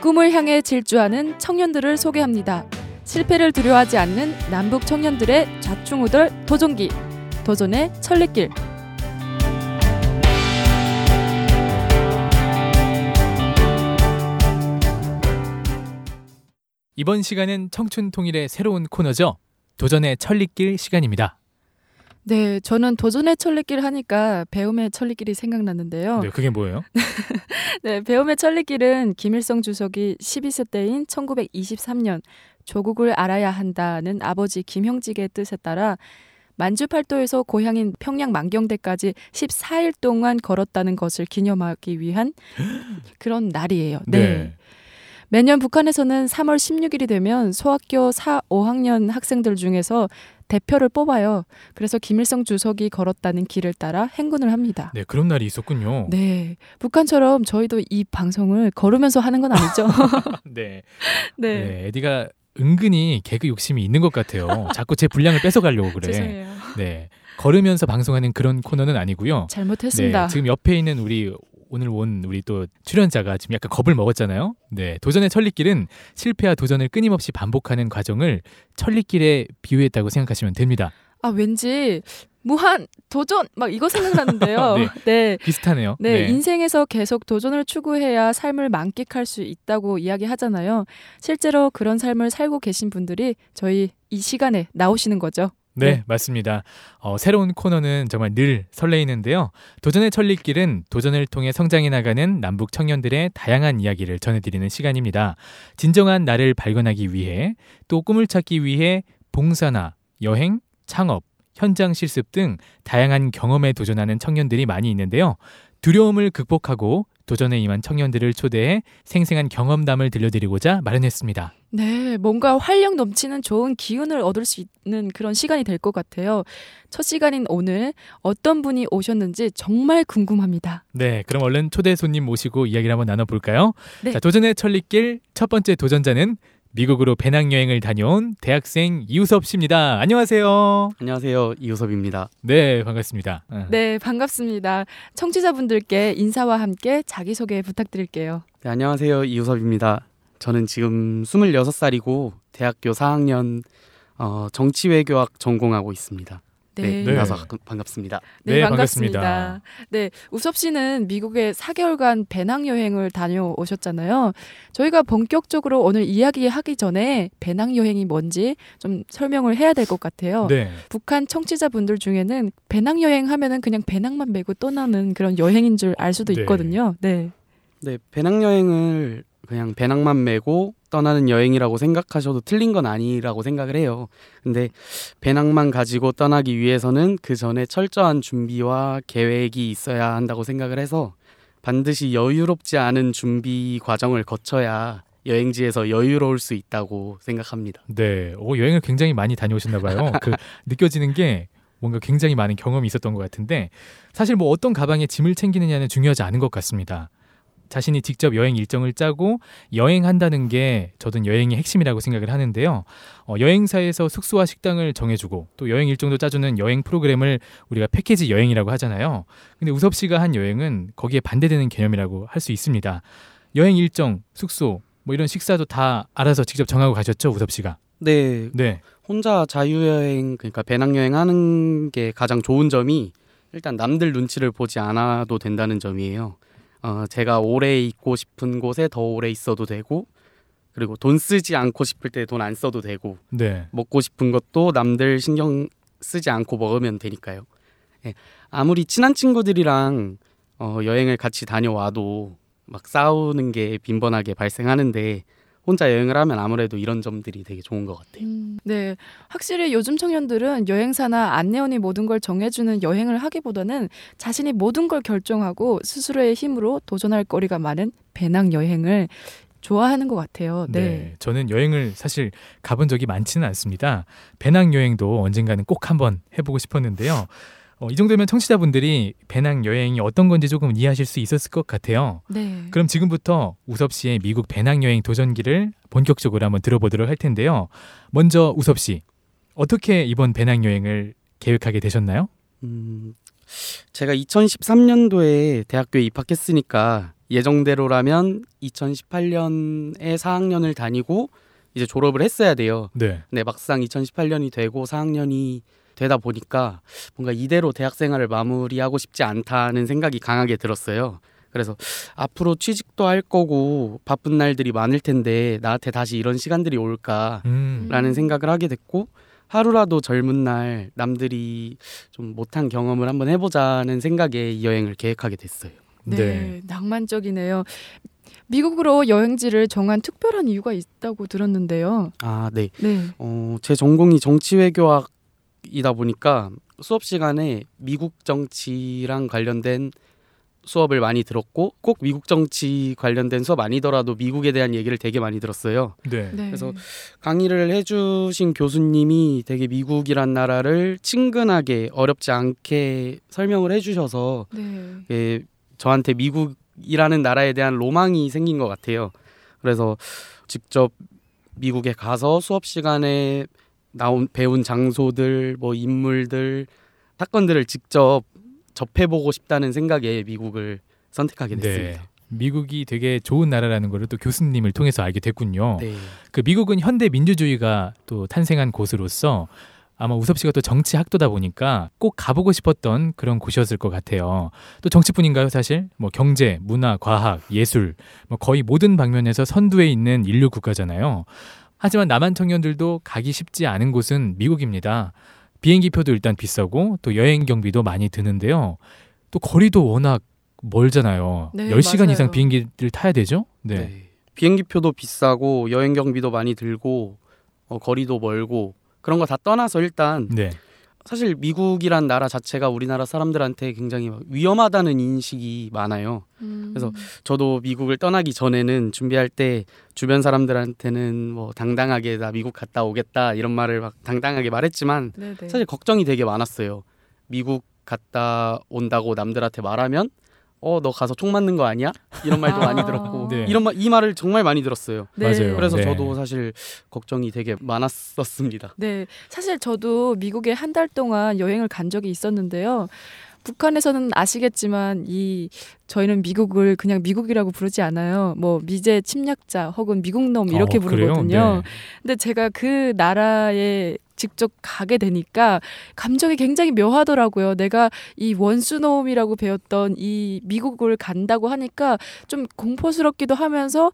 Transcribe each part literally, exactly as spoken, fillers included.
꿈을 향해 질주하는 청년들을 소개합니다. 실패를 두려워하지 않는 남북 청년들의 좌충우돌 도전기, 도전의 천리길. 이번 시간은 청춘통일의 새로운 코너죠. 도전의 천리길 시간입니다. 네, 저는 도전의 천리길 하니까 배움의 천리길이 생각났는데요. 네, 그게 뭐예요? 네, 배움의 천리길은 김일성 주석이 십이 세 때인 천구백이십삼 년 조국을 알아야 한다는 아버지 김형직의 뜻에 따라 만주팔도에서 고향인 평양 만경대까지 십사 일 동안 걸었다는 것을 기념하기 위한 그런 날이에요. 네. 네. 매년 북한에서는 삼월 십육일이 되면 소학교 사, 오 학년 학생들 중에서 대표를 뽑아요. 그래서 김일성 주석이 걸었다는 길을 따라 행군을 합니다. 네, 그런 날이 있었군요. 네, 북한처럼 저희도 이 방송을 걸으면서 하는 건 아니죠. 네. 네. 네, 에디가 은근히 개그 욕심이 있는 것 같아요. 자꾸 제 분량을 뺏어가려고 그래. 죄송해요. 네, 걸으면서 방송하는 그런 코너는 아니고요. 잘못했습니다. 네, 지금 옆에 있는 우리 오늘 온 우리 또 출연자가 지금 약간 겁을 먹었잖아요. 네, 도전의 천리길은 실패와 도전을 끊임없이 반복하는 과정을 천리길에 비유했다고 생각하시면 됩니다. 아, 왠지 무한 도전 막 이거 생각나는데요. 네, 네, 비슷하네요. 네, 네, 인생에서 계속 도전을 추구해야 삶을 만끽할 수 있다고 이야기하잖아요. 실제로 그런 삶을 살고 계신 분들이 저희 이 시간에 나오시는 거죠. 네, 네. 맞습니다. 어, 새로운 코너는 정말 늘 설레이는데요. 도전의 천리길은 도전을 통해 성장해 나가는 남북 청년들의 다양한 이야기를 전해드리는 시간입니다. 진정한 나를 발견하기 위해 또 꿈을 찾기 위해 봉사나 여행, 창업, 현장 실습 등 다양한 경험에 도전하는 청년들이 많이 있는데요. 두려움을 극복하고 도전에 임한 청년들을 초대해 생생한 경험담을 들려드리고자 마련했습니다. 네, 뭔가 활력 넘치는 좋은 기운을 얻을 수 있는 그런 시간이 될 것 같아요. 첫 시간인 오늘 어떤 분이 오셨는지 정말 궁금합니다. 네, 그럼 얼른 초대 손님 모시고 이야기를 한번 나눠볼까요? 네. 자, 도전의 천리길 첫 번째 도전자는 미국으로 배낭여행을 다녀온 대학생 이우섭 씨입니다. 안녕하세요. 안녕하세요. 이우섭입니다. 네, 반갑습니다. 네, 반갑습니다. 청취자분들께 인사와 함께 자기소개 부탁드릴게요. 네, 안녕하세요. 이우섭입니다. 저는 지금 스물여섯 살이고 대학교 사 학년 어, 정치외교학 전공하고 있습니다. 네, 네. 만나서 반갑습니다. 네, 네, 반갑습니다. 반갑습니다. 네, 우섭 씨는 미국에 사 개월간 배낭여행을 다녀오셨잖아요. 저희가 본격적으로 오늘 이야기하기 전에 배낭여행이 뭔지 좀 설명을 해야 될 것 같아요. 네. 북한 청취자분들 중에는 배낭여행 하면은 그냥 배낭만 메고 떠나는 그런 여행인 줄 알 수도 네. 있거든요. 네. 네, 배낭여행을 그냥 배낭만 메고 떠나는 여행이라고 생각하셔도 틀린 건 아니라고 생각을 해요. 근데 배낭만 가지고 떠나기 위해서는 그 전에 철저한 준비와 계획이 있어야 한다고 생각을 해서 반드시 여유롭지 않은 준비 과정을 거쳐야 여행지에서 여유로울 수 있다고 생각합니다. 네. 오, 여행을 굉장히 많이 다녀오셨나 봐요. 그 느껴지는 게 뭔가 굉장히 많은 경험이 있었던 것 같은데 사실 뭐 어떤 가방에 짐을 챙기느냐는 중요하지 않은 것 같습니다. 자신이 직접 여행 일정을 짜고 여행한다는 게 저도 여행의 핵심이라고 생각을 하는데요. 어, 여행사에서 숙소와 식당을 정해주고 또 여행 일정도 짜주는 여행 프로그램을 우리가 패키지 여행이라고 하잖아요. 근데 우섭 씨가 한 여행은 거기에 반대되는 개념이라고 할 수 있습니다. 여행 일정, 숙소, 뭐 이런 식사도 다 알아서 직접 정하고 가셨죠, 우섭 씨가? 네, 네. 혼자 자유여행, 그러니까 배낭여행 하는 게 가장 좋은 점이 일단 남들 눈치를 보지 않아도 된다는 점이에요. 어, 제가 오래 있고 싶은 곳에 더 오래 있어도 되고 그리고 돈 쓰지 않고 싶을 때 돈 안 써도 되고 네. 먹고 싶은 것도 남들 신경 쓰지 않고 먹으면 되니까요. 예, 아무리 친한 친구들이랑 어, 여행을 같이 다녀와도 막 싸우는 게 빈번하게 발생하는데 혼자 여행을 하면 아무래도 이런 점들이 되게 좋은 것 같아요. 음, 네, 확실히 요즘 청년들은 여행사나 안내원이 모든 걸 정해주는 여행을 하기보다는 자신이 모든 걸 결정하고 스스로의 힘으로 도전할 거리가 많은 배낭여행을 좋아하는 것 같아요. 네. 네, 저는 여행을 사실 가본 적이 많지는 않습니다. 배낭여행도 언젠가는 꼭 한번 해보고 싶었는데요. 어, 이 정도면 청취자분들이 배낭여행이 어떤 건지 조금 이해하실 수 있었을 것 같아요. 네. 그럼 지금부터 우섭 씨의 미국 배낭여행 도전기를 본격적으로 한번 들어보도록 할 텐데요. 먼저 우섭 씨, 어떻게 이번 배낭여행을 계획하게 되셨나요? 음, 제가 이천십삼 년도에 대학교에 입학했으니까 예정대로라면 이천십팔 년에 사 학년을 다니고 이제 졸업을 했어야 돼요. 네. 근데 막상 이천십팔 년이 되고 사 학년이 되다 보니까 뭔가 이대로 대학 생활을 마무리하고 싶지 않다는 생각이 강하게 들었어요. 그래서 앞으로 취직도 할 거고 바쁜 날들이 많을 텐데 나한테 다시 이런 시간들이 올까라는 음. 생각을 하게 됐고, 하루라도 젊은 날 남들이 좀 못한 경험을 한번 해보자는 생각에 이 여행을 계획하게 됐어요. 네, 네. 낭만적이네요. 미국으로 여행지를 정한 특별한 이유가 있다고 들었는데요. 아, 네. 네. 어, 제 전공이 정치외교학이다 보니까 수업 시간에 미국 정치랑 관련된 수업을 많이 들었고, 꼭 미국 정치 관련된 수업 아니더라도 미국에 대한 얘기를 되게 많이 들었어요. 네. 네. 그래서 강의를 해주신 교수님이 되게 미국이란 나라를 친근하게 어렵지 않게 설명을 해주셔서 네. 예, 저한테 미국이라는 나라에 대한 로망이 생긴 것 같아요. 그래서 직접 미국에 가서 수업 시간에 나온 배운 장소들, 뭐 인물들, 사건들을 직접 접해보고 싶다는 생각에 미국을 선택하게 됐습니다. 네. 미국이 되게 좋은 나라라는 걸 또 교수님을 통해서 알게 됐군요. 네. 그 미국은 현대 민주주의가 또 탄생한 곳으로서 아마 우섭 씨가 또 정치 학도다 보니까 꼭 가보고 싶었던 그런 곳이었을 것 같아요. 또 정치뿐인가요, 사실? 뭐 경제, 문화, 과학, 예술, 뭐 거의 모든 방면에서 선두에 있는 인류 국가잖아요. 하지만 남한 청년들도 가기 쉽지 않은 곳은 미국입니다. 비행기 표도 일단 비싸고 또 여행 경비도 많이 드는데요. 또 거리도 워낙 멀잖아요. 네, 열 시간 맞아요. 이상 비행기를 타야 되죠? 네. 네. 비행기 표도 비싸고 여행 경비도 많이 들고 어, 거리도 멀고 그런 거 다 떠나서 일단 네. 사실 미국이란 나라 자체가 우리나라 사람들한테 굉장히 막 위험하다는 인식이 많아요. 음. 그래서 저도 미국을 떠나기 전에는 준비할 때 주변 사람들한테는 뭐 당당하게 나 미국 갔다 오겠다 이런 말을 막 당당하게 말했지만 네네. 사실 걱정이 되게 많았어요. 미국 갔다 온다고 남들한테 말하면 어, 너 가서 총 맞는 거 아니야? 이런 말도 아. 많이 들었고 네. 이런 말, 이 말을 정말 많이 들었어요. 네. 맞아요. 그래서 네. 저도 사실 걱정이 되게 많았었습니다. 네, 사실 저도 미국에 한 달 동안 여행을 간 적이 있었는데요. 북한에서는 아시겠지만 이 저희는 미국을 그냥 미국이라고 부르지 않아요. 뭐 미제 침략자 혹은 미국놈 이렇게 어, 그래요? 부르거든요. 네. 근데 제가 그 나라에 직접 가게 되니까 감정이 굉장히 묘하더라고요. 내가 이 원수놈이라고 배웠던 이 미국을 간다고 하니까 좀 공포스럽기도 하면서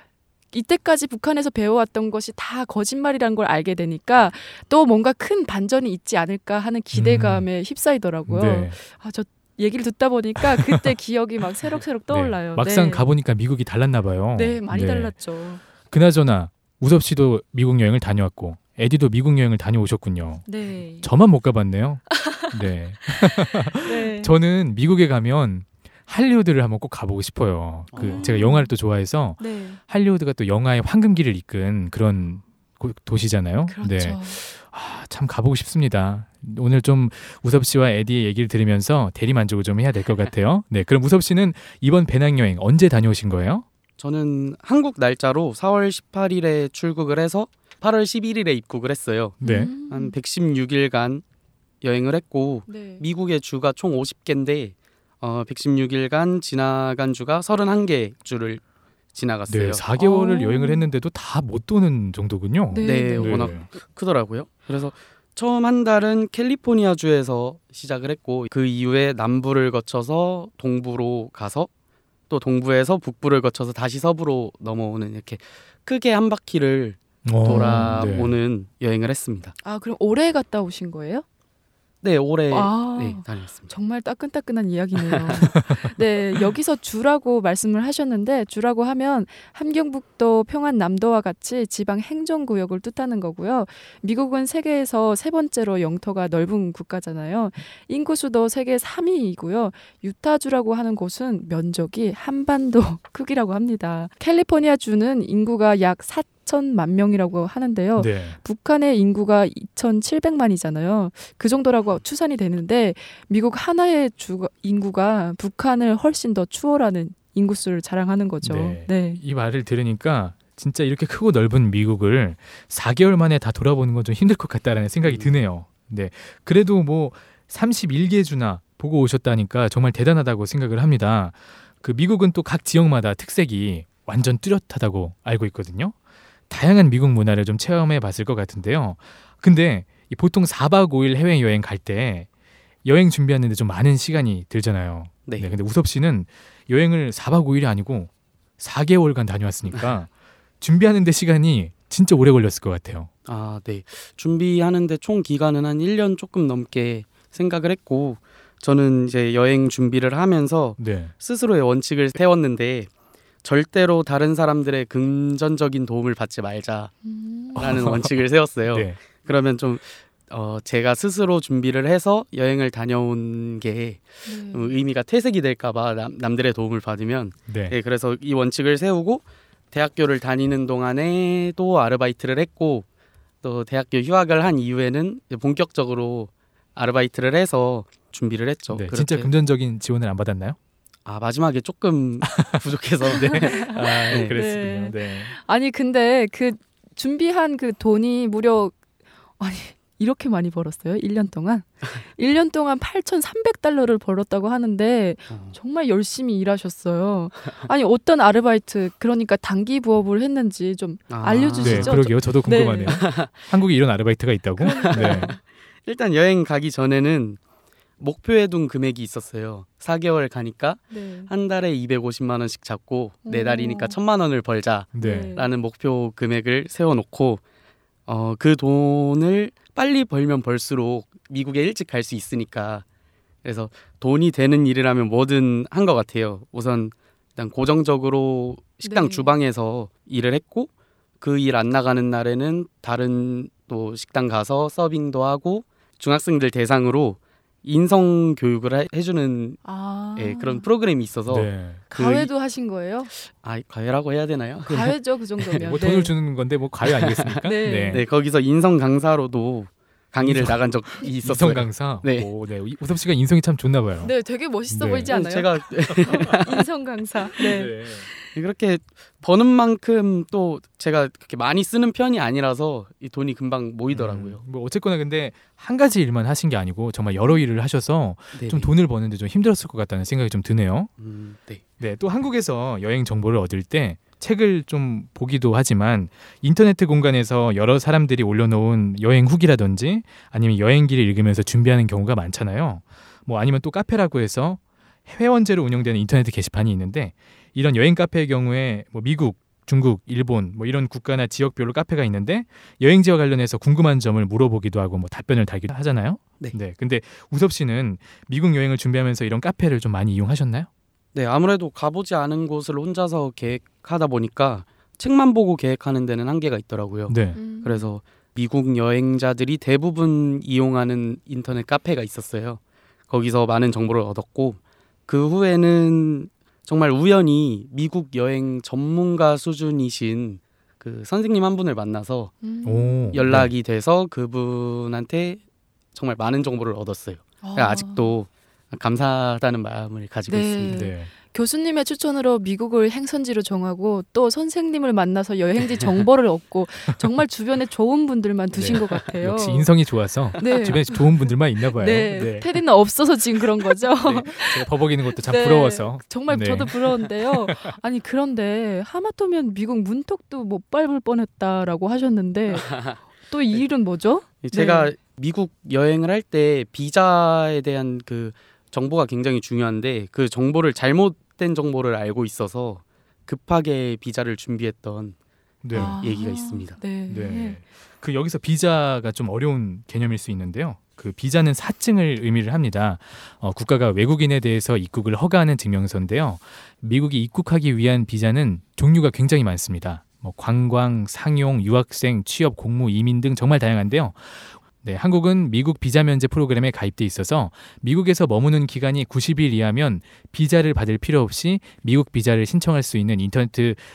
이때까지 북한에서 배워왔던 것이 다 거짓말이란 걸 알게 되니까 또 뭔가 큰 반전이 있지 않을까 하는 기대감에 휩싸이더라고요. 네. 아, 저 얘기를 듣다 보니까 그때 기억이 막 새록새록 떠올라요. 네. 막상 네. 가보니까 미국이 달랐나 봐요. 네, 많이 달랐죠. 그나저나 우섭 씨도 미국 여행을 다녀왔고 에디도 미국 여행을 다녀오셨군요. 네. 저만 못 가봤네요. 네. 네. 저는 미국에 가면 할리우드를 한번 꼭 가보고 싶어요. 그 어. 제가 영화를 또 좋아해서 네. 할리우드가 또 영화의 황금기를 이끈 그런 고, 도시잖아요. 그렇죠. 네. 아, 참 가보고 싶습니다. 오늘 좀 우섭 씨와 에디의 얘기를 들으면서 대리 만족을 좀 해야 될 것 같아요. 네, 그럼 우섭 씨는 이번 배낭여행 언제 다녀오신 거예요? 저는 한국 날짜로 사월 십팔일에 출국을 해서 팔월 십일일에 입국을 했어요. 네. 음. 한 백십육 일간 여행을 했고 네. 미국의 주가 총 오십 개인데 어, 백십육 일간 지나간 주가 서른한 개 주를 지나갔어요. 네, 사 개월을 어. 여행을 했는데도 다 못 도는 정도군요. 네. 네, 네. 워낙 크더라고요. 그래서 처음 한 달은 캘리포니아 주에서 시작을 했고 그 이후에 남부를 거쳐서 동부로 가서 또 동부에서 북부를 거쳐서 다시 서부로 넘어오는 이렇게 크게 한 바퀴를 어, 돌아오는 여행을 했습니다. 아, 그럼 올해 갔다 오신 거예요? 네, 올해 아. 네, 다녔습니다. 정말 따끈따끈한 이야기네요. 네, 여기서 주라고 말씀을 하셨는데 주라고 하면 함경북도 평안남도와 같이 지방 행정구역을 뜻하는 거고요. 미국은 세계에서 세 번째로 영토가 넓은 국가잖아요. 인구 수도 세계 삼 위이고요. 유타주라고 하는 곳은 면적이 한반도 크기라고 합니다. 캘리포니아주는 인구가 약 사천만 명이라고 하는데요. 네. 북한의 인구가 이천칠백만이잖아요. 그 정도라고 추산이 되는데 미국 하나의 주 인구가 북한을 훨씬 더 추월하는 인구수를 자랑하는 거죠. 네. 네. 이 말을 들으니까 진짜 이렇게 크고 넓은 미국을 사 개월 만에 다 돌아보는 건 좀 힘들 것 같다라는 생각이 드네요. 네. 그래도 뭐 삼십일 개 주나 보고 오셨다니까 정말 대단하다고 생각을 합니다. 그 미국은 또 각 지역마다 특색이 완전 뚜렷하다고 알고 있거든요. 다양한 미국 문화를 좀 체험해 봤을 것 같은데요. 근데 이 보통 사 박 오 일 해외여행 갈 때 여행 준비하는데 좀 많은 시간이 들잖아요. 네. 네, 근데 우섭 씨는 여행을 사 박 오 일이 아니고 사 개월간 다녀왔으니까 준비하는데 시간이 진짜 오래 걸렸을 것 같아요. 아, 네. 준비하는데 총 기간은 한 일 년 조금 넘게 생각을 했고, 저는 이제 여행 준비를 하면서 네. 스스로의 원칙을 세웠는데 절대로 다른 사람들의 금전적인 도움을 받지 말자라는 음. 원칙을 세웠어요. 네. 그러면 좀 어, 제가 스스로 준비를 해서 여행을 다녀온 게 네. 의미가 퇴색이 될까봐 남, 남들의 도움을 받으면 네. 네, 그래서 이 원칙을 세우고 대학교를 다니는 동안에도 아르바이트를 했고 또 대학교 휴학을 한 이후에는 본격적으로 아르바이트를 해서 준비를 했죠. 네, 그렇게. 진짜 금전적인 지원을 안 받았나요? 아, 마지막에 조금 부족해서 네. 아, 네. 그랬군요. 네. 아니 근데 그 준비한 그 돈이 무려 아니 이렇게 많이 벌었어요? 일 년 동안? 일 년 동안 팔천삼백 달러를 벌었다고 하는데 어. 정말 열심히 일하셨어요. 아니 어떤 아르바이트 그러니까 단기 부업을 했는지 좀 아. 알려주시죠. 네, 진짜 그러게요. 저도 네. 궁금하네요. 한국에 이런 아르바이트가 있다고? 네. 일단 여행 가기 전에는 목표해 둔 금액이 있었어요. 사 개월 가니까 네. 한 달에 이백오십만 원씩 잡고 네 오. 달이니까 천만 원을 벌자라는 네. 목표 금액을 세워놓고 어, 그 돈을 빨리 벌면 벌수록 미국에 일찍 갈 수 있으니까 그래서 돈이 되는 일이라면 뭐든 한 것 같아요. 우선 일단 고정적으로 식당 네. 주방에서 일을 했고 그 일 안 나가는 날에는 다른 또 식당 가서 서빙도 하고 중학생들 대상으로 인성 교육을 해, 해주는 아. 예, 그런 프로그램이 있어서 네. 그 가회도 하신 거예요? 아, 과외라고 해야 되나요? 가회죠 그 정도면. 뭐 네. 돈을 주는 건데 뭐 과외 아니겠습니까? 네. 네, 거기서 인성 강사로도 강의를 인성- 나간 적이 있었어요. 인성 강사. 네. 오, 네. 이- 우섭 씨가 인성이 참 좋나 봐요. 네, 되게 멋있어 네. 보이지 않아요? 제가 인성 강사. 네. 네. 그렇게 버는 만큼 또 제가 그렇게 많이 쓰는 편이 아니라서 이 돈이 금방 모이더라고요. 음, 뭐 어쨌거나 근데 한 가지 일만 하신 게 아니고 정말 여러 일을 하셔서 네. 좀 돈을 버는데 좀 힘들었을 것 같다는 생각이 좀 드네요. 음, 네. 네, 또 한국에서 여행 정보를 얻을 때 책을 좀 보기도 하지만 인터넷 공간에서 여러 사람들이 올려놓은 여행 후기라든지 아니면 여행기를 읽으면서 준비하는 경우가 많잖아요. 뭐 아니면 또 카페라고 해서 회원제로 운영되는 인터넷 게시판이 있는데 이런 여행 카페의 경우에 뭐 미국, 중국, 일본 뭐 이런 국가나 지역별로 카페가 있는데 여행지와 관련해서 궁금한 점을 물어보기도 하고 뭐 답변을 달기도 하잖아요. 네. 네. 근데 우섭 씨는 미국 여행을 준비하면서 이런 카페를 좀 많이 이용하셨나요? 네, 아무래도 가보지 않은 곳을 혼자서 계획하다 보니까 책만 보고 계획하는 데는 한계가 있더라고요. 네. 음. 그래서 미국 여행자들이 대부분 이용하는 인터넷 카페가 있었어요. 거기서 많은 정보를 얻었고 그 후에는 정말 우연히 미국 여행 전문가 수준이신 그 선생님 한 분을 만나서 음. 오. 연락이 돼서 그분한테 정말 많은 정보를 얻었어요. 아. 아직도 감사하다는 마음을 가지고 네. 있습니다. 네. 교수님의 추천으로 미국을 행선지로 정하고 또 선생님을 만나서 여행지 정보를 얻고 정말 주변에 좋은 분들만 두신 네. 것 같아요. 역시 인성이 좋아서 네. 주변에 좋은 분들만 있나 봐요. 네. 네. 테디는 없어서 지금 그런 거죠. 네. 제가 버벅이는 것도 참 네. 부러워서. 정말 네. 저도 부러운데요. 아니 그런데 하마터면 미국 문턱도 못 밟을 뻔했다라고 하셨는데 또 이 일은 뭐죠? 제가 네. 미국 여행을 할 때 비자에 대한 그 정보가 굉장히 중요한데 그 정보를 잘못된 정보를 알고 있어서 급하게 비자를 준비했던 네. 아, 얘기가 있습니다. 네. 네. 그 여기서 비자가 좀 어려운 개념일 수 있는데요. 그 비자는 사증을 의미를 합니다. 어, 국가가 외국인에 대해서 입국을 허가하는 증명서인데요. 미국이 입국하기 위한 비자는 종류가 굉장히 많습니다. 뭐 관광, 상용, 유학생, 취업, 공무, 이민 등 정말 다양한데요. 네, 한국은 미국 비자 면제 프로그램에 가입돼 있어서 미국에서 머무는 기간이 구십 일 이하면 비자를 받을 필요 없이 미국 비자를 신청할 수 있는 인터넷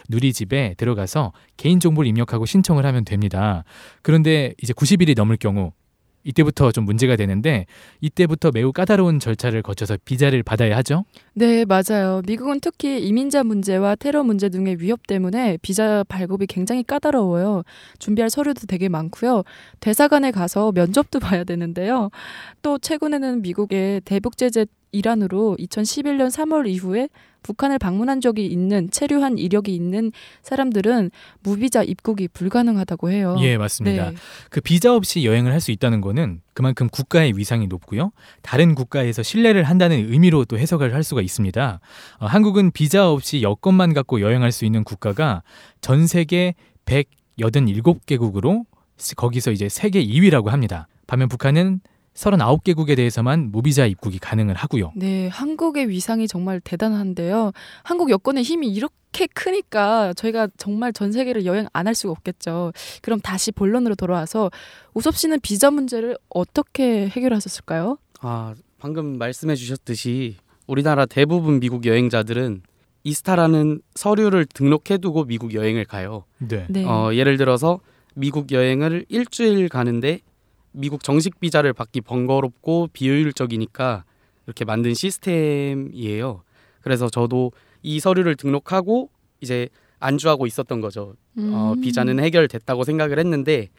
누리집에 들어가서 개인정보를 입력하고 신청을 하면 됩니다. 그런데 이제 구십 일이 넘을 경우 이때부터 좀 문제가 되는데 이때부터 매우 까다로운 절차를 거쳐서 비자를 받아야 하죠. 네, 맞아요. 미국은 특히 이민자 문제와 테러 문제 등의 위협 때문에 비자 발급이 굉장히 까다로워요. 준비할 서류도 되게 많고요. 대사관에 가서 면접도 봐야 되는데요. 또 최근에는 미국에 대북 제재 일환으로 이천십일 년 삼월 이후에 북한을 방문한 적이 있는 체류한 이력이 있는 사람들은 무비자 입국이 불가능하다고 해요. 예, 맞습니다. 네. 그 비자 없이 여행을 할 수 있다는 거는 그만큼 국가의 위상이 높고요. 다른 국가에서 신뢰를 한다는 의미로 또 해석을 할 수가 있습니다. 어, 한국은 비자 없이 여권만 갖고 여행할 수 있는 국가가 전 세계 백팔십칠 개국으로 거기서 이제 세계 이 위라고 합니다. 반면 북한은 서른아홉 개국에 대해서만 무비자 입국이 가능을 하고요. 네, 한국의 위상이 정말 대단한데요. 한국 여권의 힘이 이렇게 크니까 저희가 정말 전 세계를 여행 안 할 수가 없겠죠. 그럼 다시 본론으로 돌아와서 우섭 씨는 비자 문제를 어떻게 해결하셨을까요? 아, 방금 말씀해 주셨듯이 우리나라 대부분 미국 여행자들은 이스타라는 서류를 등록해두고 미국 여행을 가요. 네. 네. 어, 예를 들어서 미국 여행을 일주일 가는데 미국 정식 비자를 받기 번거롭고 비효율적이니까 이렇게 만든 시스템이에요. 그래서 저도 이 서류를 등록하고 이제 안주하고 있었던 거죠. 음. 어, 비자는 해결됐다고 생각을 했는데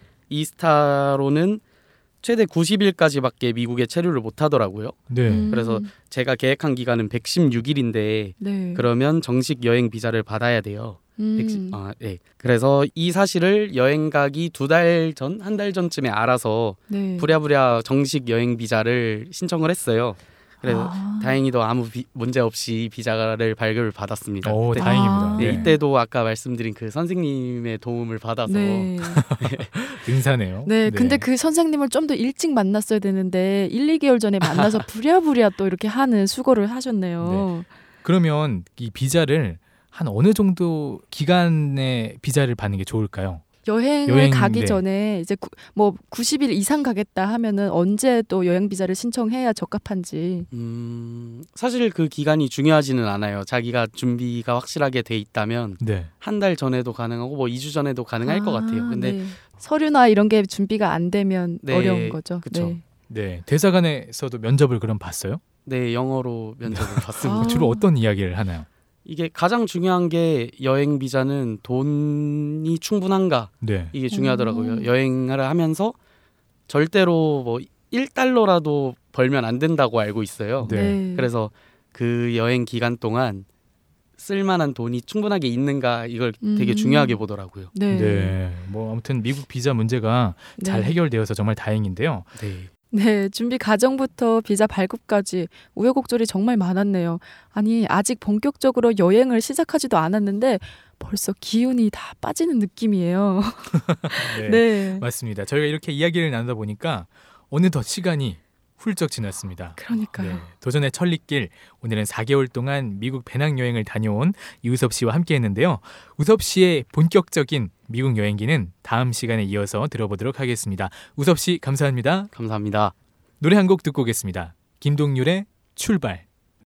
이스타로는 최대 구십 일까지밖에 미국에 체류를 못 하더라고요. 네. 음. 그래서 제가 계획한 기간은 백십육 일인데 네. 그러면 정식 여행 비자를 받아야 돼요. 음. 백십, 아, 네. 그래서 이 사실을 여행 가기 두 달 전, 한 달 전쯤에 알아서 네. 부랴부랴 정식 여행 비자를 신청을 했어요. 그래서 아. 다행히도 아무 비, 문제 없이 비자를 발급을 받았습니다. 오, 네. 다행입니다. 네, 네. 이때도 아까 말씀드린 그 선생님의 도움을 받아서 네. 은사네요. 네, 근데 그 선생님을 좀 더 일찍 만났어야 되는데 일, 이 개월 전에 만나서 부랴부랴 또 이렇게 하는 수고를 하셨네요. 그러면 이 비자를 한 어느 정도 기간에 비자를 받는 게 좋을까요? 여행을 여행, 가기 네. 전에 이제 구, 뭐 구십 일 이상 가겠다 하면은 언제 또 여행 비자를 신청해야 적합한지. 음, 사실 그 기간이 중요하지는 않아요. 자기가 준비가 확실하게 돼 있다면 네. 한 달 전에도 가능하고 뭐 이 주 전에도 가능할 것 같아요. 근데 네. 서류나 이런 게 준비가 안 되면 네, 어려운 거죠. 그쵸. 네. 네. 대사관에서도 면접을 그럼 봤어요? 네, 영어로 면접을 봤습니다. 아. 주로 어떤 이야기를 하나요? 이게 가장 중요한 게 여행 비자는 돈이 충분한가 네. 이게 중요하더라고요. 음. 여행을 하면서 절대로 뭐 일 달러라도 벌면 안 된다고 알고 있어요. 네. 그래서 그 여행 기간 동안 쓸만한 돈이 충분하게 있는가 이걸 되게 음. 중요하게 보더라고요. 네. 네. 뭐 아무튼 미국 비자 문제가 잘 네. 해결되어서 정말 다행인데요. 네. 네, 준비 과정부터 비자 발급까지 우여곡절이 정말 많았네요. 아니, 아직 본격적으로 여행을 시작하지도 않았는데 벌써 기운이 다 빠지는 느낌이에요. 네. 네. 맞습니다. 저희가 이렇게 이야기를 나누다 보니까 어느덧 시간이 훌쩍 지났습니다. 그러니까요. 네, 도전의 천리길, 오늘은 사 개월 동안 미국 배낭여행을 다녀온 이우섭 씨와 함께 했는데요. 우섭 씨의 본격적인 미국 여행기는 다음 시간에 이어서 들어보도록 하겠습니다. 우섭 씨 감사합니다. 감사합니다. 노래 한 곡 듣고 오겠습니다. 김동률의 출발.